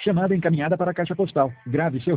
Chamada encaminhada para a caixa postal. Grave seu